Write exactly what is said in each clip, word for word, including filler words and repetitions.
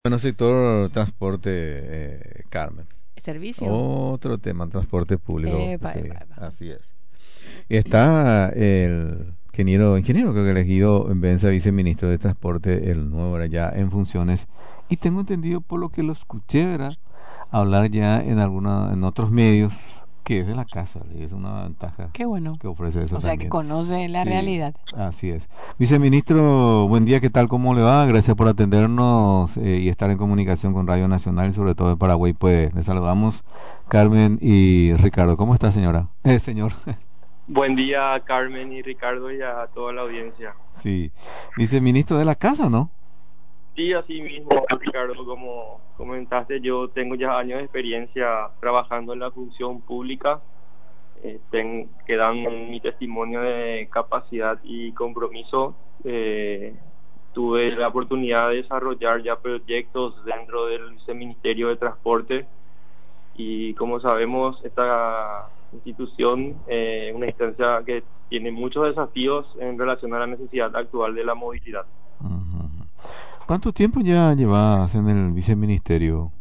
Bueno, sector transporte, eh, Carmen. Servicio. Otro tema, transporte público, Epa, sí, epa, epa. así es. Y está el ingeniero, ingeniero creo que elegido Benza, viceministro de Transporte, el nuevo era ya en funciones. Y tengo entendido por lo que lo escuché, ¿verdad? Hablar ya en alguna, en otros medios, que es de la casa, y es una ventaja Qué bueno. que ofrece eso O sea que también. conoce la Sí, realidad. así es. Viceministro, buen día, ¿qué tal? ¿Cómo le va? Gracias por atendernos eh, y estar en comunicación con Radio Nacional y sobre todo de Paraguay. Pues le saludamos Carmen y Ricardo. ¿Cómo está, señora? Eh, señor. Buen día a Carmen y Ricardo y a toda la audiencia. Sí. Viceministro de la casa, ¿no? Sí, así mismo, Ricardo, como comentaste, yo tengo ya años de experiencia trabajando en la función pública, eh, ten- que dan mi testimonio de capacidad y compromiso. Eh, tuve la oportunidad de desarrollar ya proyectos dentro del Viceministerio de Transporte y como sabemos, esta institución eh, es una instancia que tiene muchos desafíos en relación a la necesidad actual de la movilidad. Ujú. ¿Cuánto tiempo ya llevas en el viceministerio?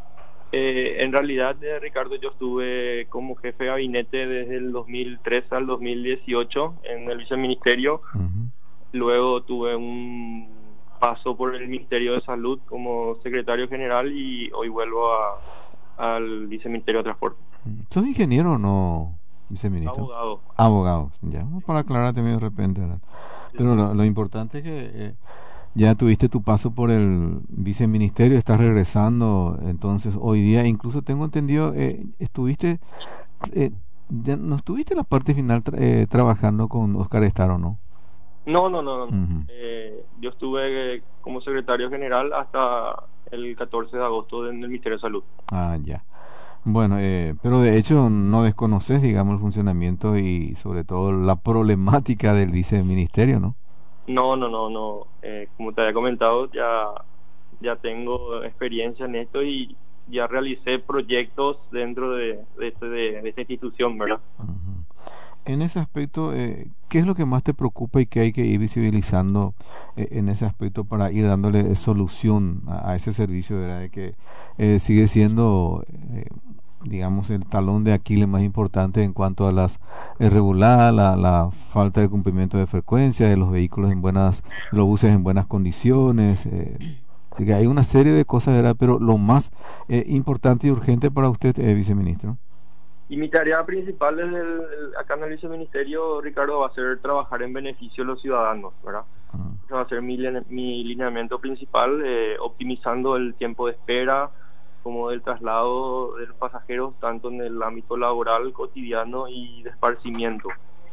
Eh, en realidad, eh, Ricardo, yo estuve como jefe de gabinete desde el dos mil tres al dos mil dieciocho en el viceministerio. Ujú. Luego tuve un paso por el Ministerio de Salud como secretario general y hoy vuelvo a, al viceministerio de Transporte. ¿Sos ingeniero o no, viceministro? Abogado. Abogado, ya, para aclararte de repente, ¿verdad? Sí, Pero sí. lo, lo importante es que eh, ya tuviste tu paso por el viceministerio, estás regresando, entonces hoy día, incluso tengo entendido, eh, estuviste, eh, ya no estuviste en la parte final tra- eh, trabajando con Oscar Estaro, ¿no? No, no, no, no. no. Ujú. Eh, yo estuve eh, como secretario general hasta el catorce de agosto en el Ministerio de Salud. Ah, ya. Bueno, eh, pero de hecho no desconoces, digamos, el funcionamiento y sobre todo la problemática del viceministerio, ¿no? No, no, no, no. Eh, como te había comentado, ya, ya tengo experiencia en esto y ya realicé proyectos dentro de, de, este- de- de esta institución, ¿verdad? Ujú. En ese aspecto, eh, ¿qué es lo que más te preocupa y qué hay que ir visibilizando eh, en ese aspecto para ir dándole solución a, a ese servicio, ¿verdad? De que eh, sigue siendo, eh, digamos, el talón de Aquiles más importante en cuanto a las irregularidades, la, la falta de cumplimiento de frecuencia de los vehículos en buenas, de los buses en buenas condiciones. Eh, así que hay una serie de cosas, ¿verdad? Pero lo más eh, importante y urgente para usted, eh, viceministro. Y mi tarea principal desde el, el- acá en el viceministerio, Ricardo, va a ser trabajar en beneficio de los ciudadanos, ¿verdad? Ah, Ese va a ser mi, line- mi lineamiento principal, eh, optimizando el tiempo de espera como del traslado de los pasajeros, tanto en el ámbito laboral, cotidiano y de esparcimiento.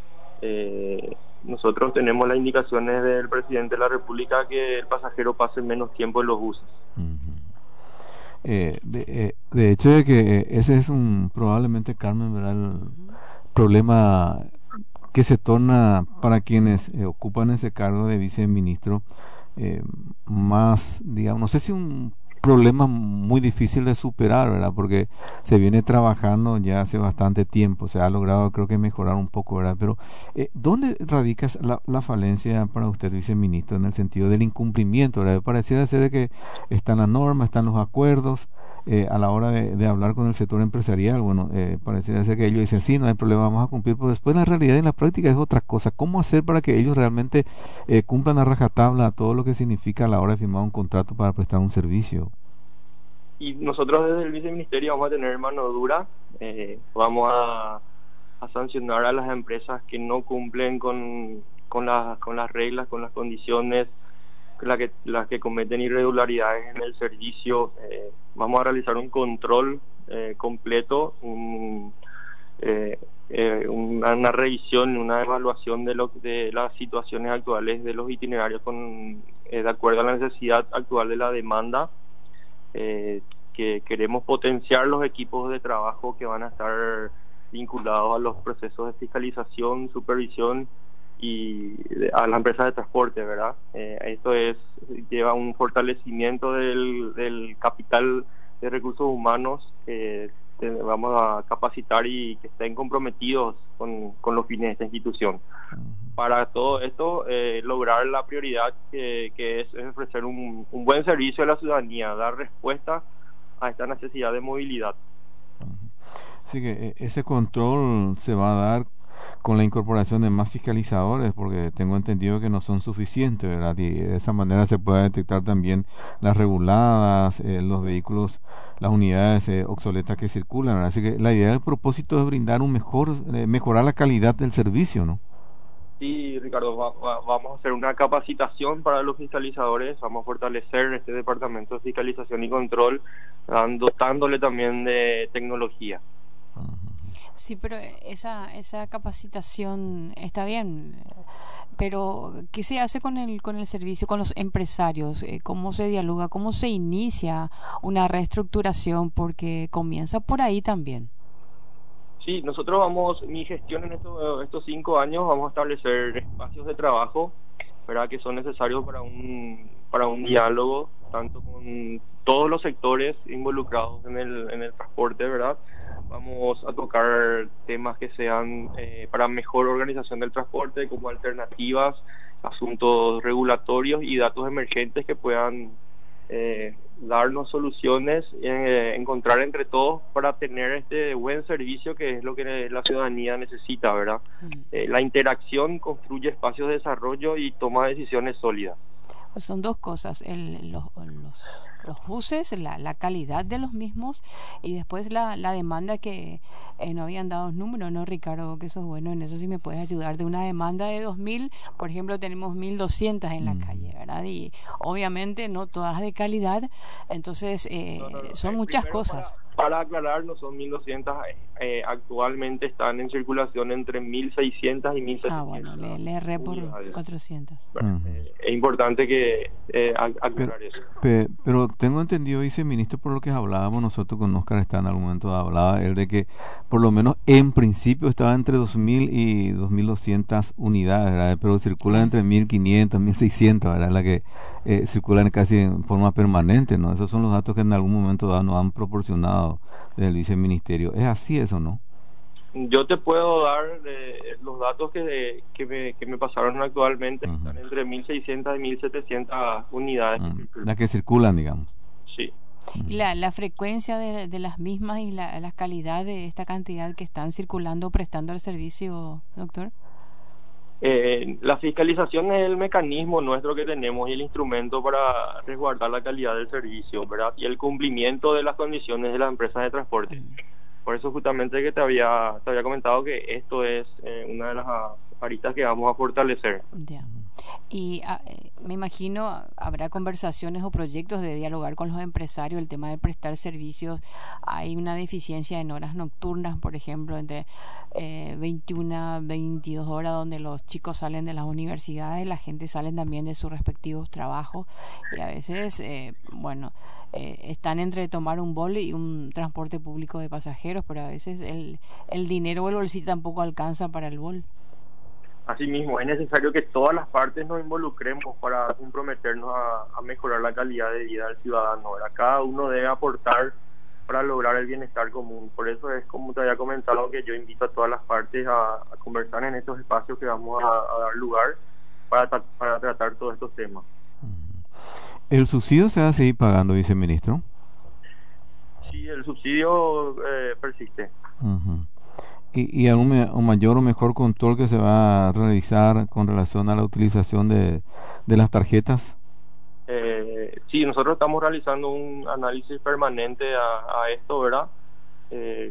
Eh, nosotros tenemos las indicaciones del presidente de la República que el pasajero pase menos tiempo en los buses. ujú. Eh, de, eh, de hecho de que eh, ese es un probablemente, Carmen, ¿verdad? El Ujú. problema que se torna para quienes eh, ocupan ese cargo de viceministro eh, más, digamos, no sé si un problema muy difícil de superar, ¿verdad? Porque se viene trabajando ya hace bastante tiempo, se ha logrado creo que mejorar un poco, ¿verdad? Pero eh, ¿dónde radica la, la falencia para usted, viceministro, en el sentido del incumplimiento, ¿verdad? Pareciera ser de que están las normas, están los acuerdos, eh, a la hora de, de hablar con el sector empresarial, bueno, eh, pareciera ser que ellos dicen, sí, no hay problema, vamos a cumplir, pero después la realidad en la práctica es otra cosa. ¿Cómo hacer para que ellos realmente eh, cumplan a rajatabla todo lo que significa a la hora de firmar un contrato para prestar un servicio? Y nosotros desde el viceministerio vamos a tener mano dura, eh, vamos a, a sancionar a las empresas que no cumplen con, con, las, con las reglas, con las condiciones, las que, las que cometen irregularidades en el servicio. Eh, vamos a realizar un control eh, completo, un, eh, eh, una, una revisión, una evaluación de, lo, de las situaciones actuales de los itinerarios con, eh, de acuerdo a la necesidad actual de la demanda. Eh, que queremos potenciar los equipos de trabajo que van a estar vinculados a los procesos de fiscalización, supervisión y de- a las empresas de transporte, ¿verdad? Eh, esto es lleva un fortalecimiento del, del capital de recursos humanos que que vamos a capacitar y que estén comprometidos con, con los fines de esta institución. para todo esto eh, lograr la prioridad que, que es, es ofrecer un, un buen servicio a la ciudadanía, dar respuesta a esta necesidad de movilidad. Así que eh, ese control se va a dar con la incorporación de más fiscalizadores, porque tengo entendido que no son suficientes, ¿verdad? Y de esa manera se puede detectar también las reguladas, eh, los vehículos, las unidades eh, obsoletas que circulan, ¿verdad? Así que la idea del propósito es brindar un mejor, eh, mejorar la calidad del servicio, ¿no? Sí, Ricardo, va- va- vamos a hacer una capacitación para los fiscalizadores, vamos a fortalecer este departamento de fiscalización y control, dando- dotándole también de tecnología. Sí, pero esa esa capacitación está bien, pero ¿qué se hace con el con el servicio, con los empresarios? Eh, ¿Cómo se dialoga? ¿Cómo se inicia una reestructuración? Porque comienza por ahí también. Sí, nosotros vamos, mi gestión en estos, estos cinco años, vamos a establecer espacios de trabajo, ¿verdad? Que son necesarios para un, para un diálogo, tanto con todos los sectores involucrados en el, en el transporte, ¿verdad? Vamos a tocar temas que sean eh, para mejor organización del transporte, como alternativas, asuntos regulatorios y datos emergentes que puedan eh, darnos soluciones, eh, encontrar entre todos para tener este buen servicio que es lo que la ciudadanía necesita, ¿verdad? Mm. Eh, la interacción construye espacios de desarrollo y toma decisiones sólidas. Pues son dos cosas, el, los, los, los buses, la, la calidad de los mismos y después la, la demanda que eh, no habían dado números, ¿no, Ricardo? Que eso es bueno, en eso sí me puedes ayudar. De una demanda de dos mil, por ejemplo, tenemos mil doscientas en la Mm. calle, ¿verdad? Y obviamente no todas de calidad, entonces eh, No, no, no. son Eh, muchas primero, cosas. para, para aclarar, no son mil doscientas, eh, actualmente están en circulación entre mil seiscientas y Ah, bueno, le, mil setecientas le erré por unidades. cuatrocientos. Bueno, Ujú. eh, es importante que eh, ac- Pero, aclarar eso. pe- pero tengo entendido, viceministro, por lo que hablábamos nosotros con Oscar, está en algún momento hablaba él de que por lo menos en principio estaba entre dos mil y dos mil doscientas unidades, ¿verdad? Pero circulan Ah, entre mil quinientas, mil seiscientas, ¿verdad? La que eh, circulan casi en forma permanente, ¿no? Esos son los datos que en algún momento dado nos han proporcionado del viceministerio. ¿Es así eso, no? Yo te puedo dar eh, los datos que, que, me, que me pasaron actualmente, Ujú. están entre mil seiscientas y mil setecientas unidades que Mm, circulan. las que circulan, digamos. Sí. y la, la frecuencia de, de las mismas y la, la calidad de esta cantidad que están circulando prestando el servicio, doctor. Eh, la fiscalización es el mecanismo nuestro que tenemos y el instrumento para resguardar la calidad del servicio, ¿verdad? Y el cumplimiento de las condiciones de las empresas de transporte. Mm. Por eso justamente que te había, te había comentado que esto es eh, una de las ah, aristas que vamos a fortalecer. Ya. Y ah, eh, me imagino ah, habrá conversaciones o proyectos de dialogar con los empresarios el tema de prestar servicios. Hay una deficiencia en horas nocturnas, por ejemplo, entre eh, veintiuna, veintidós horas donde los chicos salen de las universidades, la gente sale también de sus respectivos trabajos y a veces, eh, bueno, eh, están entre tomar un bol y un transporte público de pasajeros, pero a veces el, el dinero o el bolsillo tampoco alcanza para el bol. Asimismo, es necesario que todas las partes nos involucremos para comprometernos a, a mejorar la calidad de vida del ciudadano, ¿verdad? Cada uno debe aportar para lograr el bienestar común. Por eso es, como te había comentado, que yo invito a todas las partes a, a conversar en estos espacios que vamos a, a dar lugar para, tra- para tratar todos estos temas. ¿El subsidio se va a seguir pagando, viceministro? Sí, el subsidio eh, persiste. Ujú. ¿Y, y algún me- un mayor o mejor control que se va a realizar con relación a la utilización de, de las tarjetas? Eh, sí, nosotros estamos realizando un análisis permanente a, a esto, ¿verdad? Eh,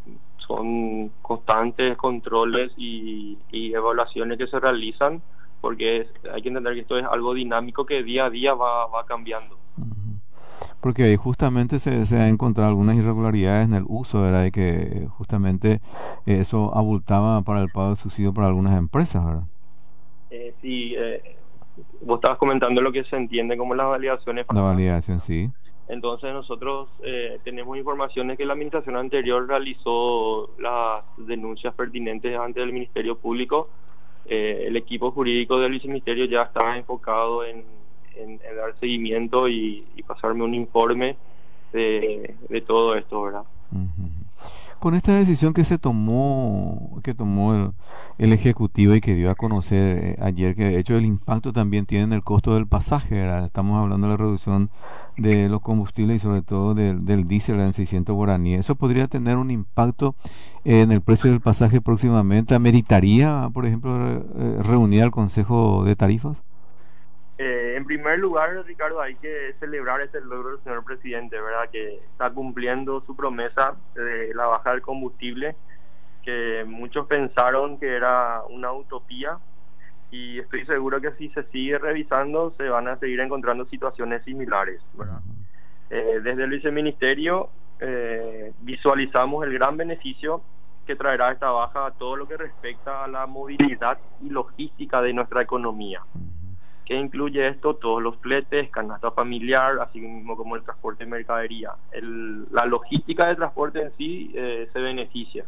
son constantes controles y, y evaluaciones que se realizan, porque es- hay que entender que esto es algo dinámico que día a día va, va cambiando. Ujú. Porque ahí justamente se, se ha encontrado algunas irregularidades en el uso, ¿verdad? De que justamente eso abultaba para el pago de subsidio para algunas empresas, ¿verdad? Eh, sí, eh, vos estabas comentando lo que se entiende como las validaciones La falsas. validación, sí. Entonces nosotros eh, tenemos informaciones que la administración anterior realizó las denuncias pertinentes ante el Ministerio Público. Eh, el equipo jurídico del viceministerio ya está enfocado en, en- en dar seguimiento y, y pasarme un informe de, de todo esto, ¿verdad? Ujú. Con esta decisión que se tomó, que tomó el, el Ejecutivo y que dio a conocer eh, ayer, que de hecho el impacto también tiene en el costo del pasaje, ¿verdad? Estamos hablando de la reducción de los combustibles y sobre todo del, del diésel en seiscientos guaraníes. ¿Eso podría tener un impacto eh, en el precio del pasaje próximamente? ¿Ameritaría, por ejemplo, re- eh, reunir al Consejo de Tarifas? Eh, en primer lugar, Ricardo, hay que celebrar este logro del señor presidente, ¿verdad? Que está cumpliendo su promesa de la baja del combustible, que muchos pensaron que era una utopía, y estoy seguro que si se sigue revisando se van a seguir encontrando situaciones similares, ¿verdad? Eh, desde el viceministerio eh, visualizamos el gran beneficio que traerá esta baja a todo lo que respecta a la movilidad y logística de nuestra economía. ¿Qué incluye esto? Todos los fletes, canasta familiar, así mismo como el transporte de mercadería. El, la logística de transporte en sí eh, se beneficia.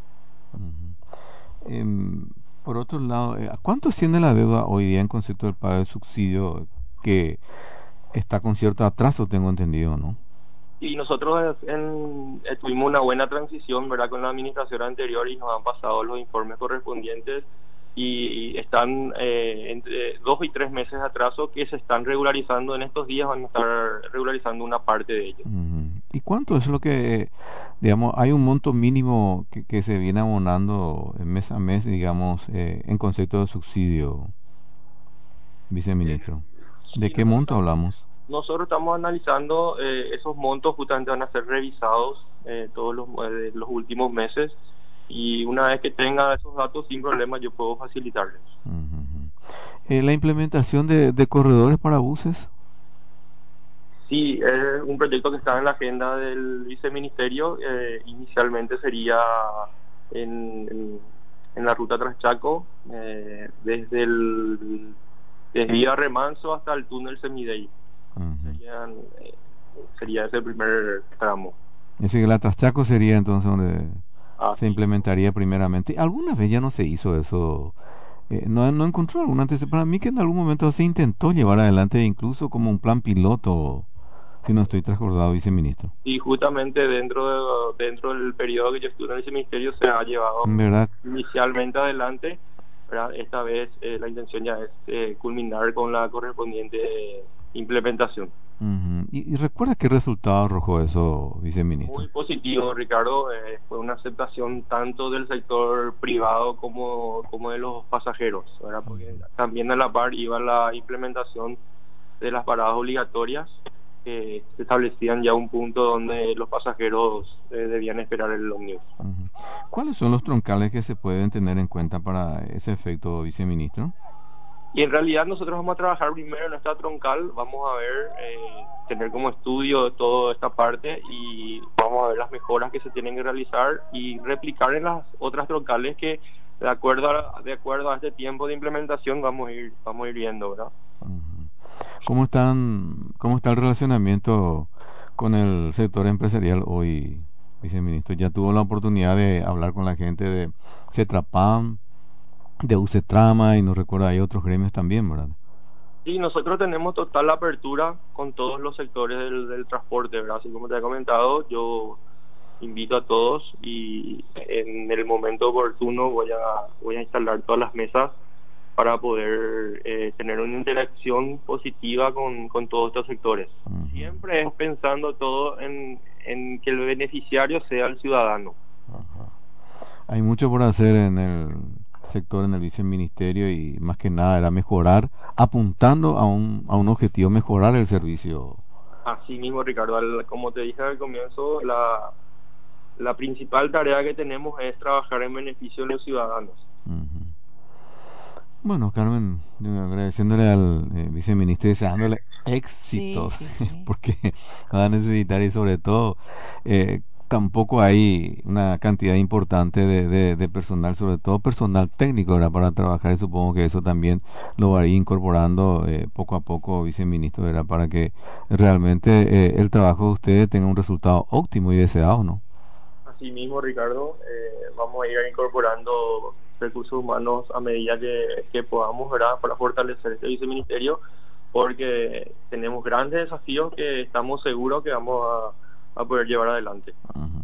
Uh-huh. Em, por otro lado, eh, ¿a cuánto asciende la deuda hoy día en concepto del pago de subsidio que está con cierto atraso, tengo entendido, ¿no? Y nosotros en, eh, tuvimos una buena transición, ¿verdad?, con la administración anterior, y nos han pasado los informes correspondientes y están eh, entre dos y tres meses de atraso que se están regularizando en estos días. Van a estar regularizando una parte de ellos. Uh-huh. ¿Y cuánto es lo que, digamos, hay un monto mínimo que, que se viene abonando mes a mes, digamos, eh, en concepto de subsidio, viceministro? ¿De Sí, qué monto hablamos? Nosotros estamos analizando eh, esos montos, justamente van a ser revisados eh, todos los, eh, los últimos meses, y una vez que tenga esos datos sin problema yo puedo facilitarles. Uh-huh. Eh, ¿La implementación de, de corredores para buses? Sí, es un proyecto que está en la agenda del viceministerio. Eh, inicialmente sería en, en, en la ruta Traschaco, eh, desde el desde Vía Remanso hasta el túnel Semidey. Uh-huh. Serían, eh, sería ese primer tramo. Ese que la Traschaco sería entonces donde ah, se sí. implementaría primeramente. ¿Alguna vez ya no se hizo eso? Eh, no, no encontró algún antecedente. Para mí que en algún momento se intentó llevar adelante incluso como un plan piloto, si no estoy transcordado, viceministro. Y justamente dentro de, dentro del periodo que yo estuve en el viceministerio se ha llevado ¿verdad? Inicialmente adelante, ¿verdad? Esta vez eh, la intención ya es eh, culminar con la correspondiente implementación. Uh-huh. ¿Y, ¿Y recuerda qué resultado arrojó eso, viceministro? Muy positivo, Ricardo. Eh, fue una aceptación tanto del sector privado como, como de los pasajeros, ¿verdad? Porque también a la par iba la implementación de las paradas obligatorias, que se establecían ya un punto donde los pasajeros eh, debían esperar el ómnibus. Uh-huh. ¿Cuáles son los troncales que se pueden tener en cuenta para ese efecto, viceministro? Y en realidad nosotros vamos a trabajar primero en esta troncal, vamos a ver, eh, tener como estudio toda esta parte, y vamos a ver las mejoras que se tienen que realizar y replicar en las otras troncales que de acuerdo a, de acuerdo a este tiempo de implementación vamos a ir vamos a ir viendo, ¿verdad? Uh-huh. ¿Cómo están, cómo está el relacionamiento con el sector empresarial hoy, viceministro? ¿Ya tuvo la oportunidad de hablar con la gente de CETRAPAM, de UCETRAMA, y no recuerdo, hay otros gremios también, ¿verdad? Sí, nosotros tenemos total apertura con todos los sectores del, del transporte, ¿verdad? Así como te he comentado, yo invito a todos, y en el momento oportuno voy a voy a instalar todas las mesas para poder eh, tener una interacción positiva con, con todos estos sectores. Uh-huh. Siempre es pensando todo en, en que el beneficiario sea el ciudadano. Uh-huh. Hay mucho por hacer en el sector, en el viceministerio, y más que nada era mejorar, apuntando a un, a un objetivo, mejorar el servicio. Así mismo, Ricardo, al, como te dije al comienzo, la, la principal tarea que tenemos es trabajar en beneficio de los ciudadanos. Uh-huh. Bueno, Carmen, agradeciéndole al eh, viceministro y deseándole éxitos, sí, sí, sí. porque va a necesitar, y sobre todo eh, tampoco hay una cantidad importante de, de, de personal, sobre todo personal técnico, ¿verdad?, para trabajar, y supongo que eso también lo va a ir incorporando eh, poco a poco, viceministro, ¿verdad?, para que realmente eh, el trabajo de ustedes tenga un resultado óptimo y deseado, ¿no? Así mismo, Ricardo, eh, vamos a ir incorporando recursos humanos a medida que, que podamos, ¿verdad?, para fortalecer este viceministerio, porque tenemos grandes desafíos que estamos seguros que vamos a, a poder llevar adelante. Uh-huh.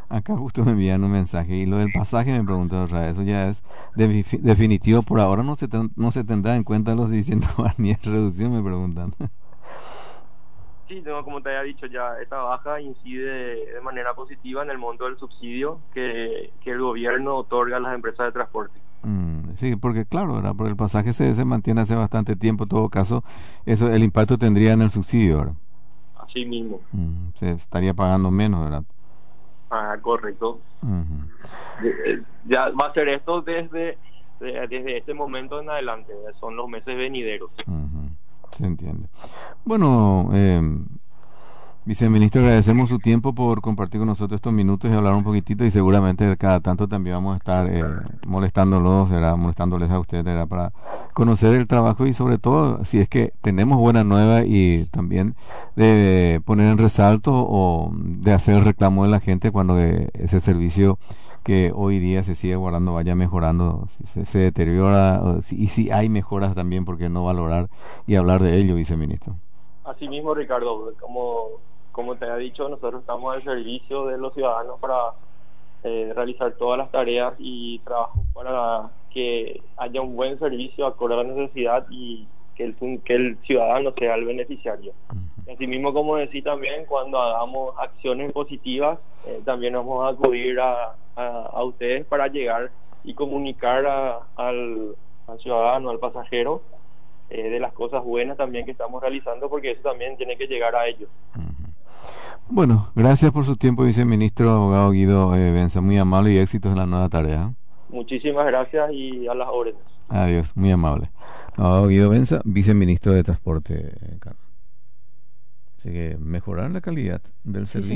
Acá justo me envían un mensaje y lo del pasaje me pregunto otra vez, eso ya es defi- definitivo por ahora, no se ten- no se tendrá en cuenta los seiscientos ni en reducción, me preguntan. Sí, no, como te había dicho ya, esta baja incide de manera positiva en el monto del subsidio que, que el gobierno otorga a las empresas de transporte. Mm, sí, porque claro, ¿verdad? Porque el pasaje se, se mantiene hace bastante tiempo, en todo caso, eso el impacto tendría en el subsidio, ¿verdad? Así mismo. Mm, se estaría pagando menos, ¿verdad? Ah, correcto. Ujú. De- eh, Ya va a ser esto desde, de- desde este momento en adelante, son los meses venideros. Ujú, se entiende. Bueno, eh, viceministro, agradecemos su tiempo por compartir con nosotros estos minutos y hablar un poquitito y seguramente cada tanto también vamos a estar eh, molestándolos, ¿verdad? Molestándoles a ustedes, ¿verdad? Para conocer el trabajo y sobre todo si es que tenemos buena nueva y también de poner en resalto o de hacer el reclamo de la gente cuando eh, ese servicio que hoy día se sigue guardando vaya mejorando, si se, se deteriora o si- y si hay mejoras también, porque no valorar y hablar de ello, viceministro. Así mismo, Ricardo, como, como te ha dicho, nosotros estamos al servicio de los ciudadanos para eh, realizar todas las tareas y trabajos para que haya un buen servicio acorde a la necesidad y que el, fun- que el ciudadano sea el beneficiario. Y asimismo, como decía también, cuando hagamos acciones positivas, eh, también vamos a acudir a, a, a ustedes para llegar y comunicar a- al, al ciudadano, al pasajero, eh, de las cosas buenas también que estamos realizando, porque eso también tiene que llegar a ellos. Ujú. Bueno, gracias por su tiempo, viceministro, abogado Guido eh, Benza. Muy amable y éxitos en la nueva tarea. Muchísimas gracias y a las órdenes. Adiós, muy amable. Abogado Guido Benza, viceministro de Transporte. eh, Carlos. Así que mejorar la calidad del Sí, servicio.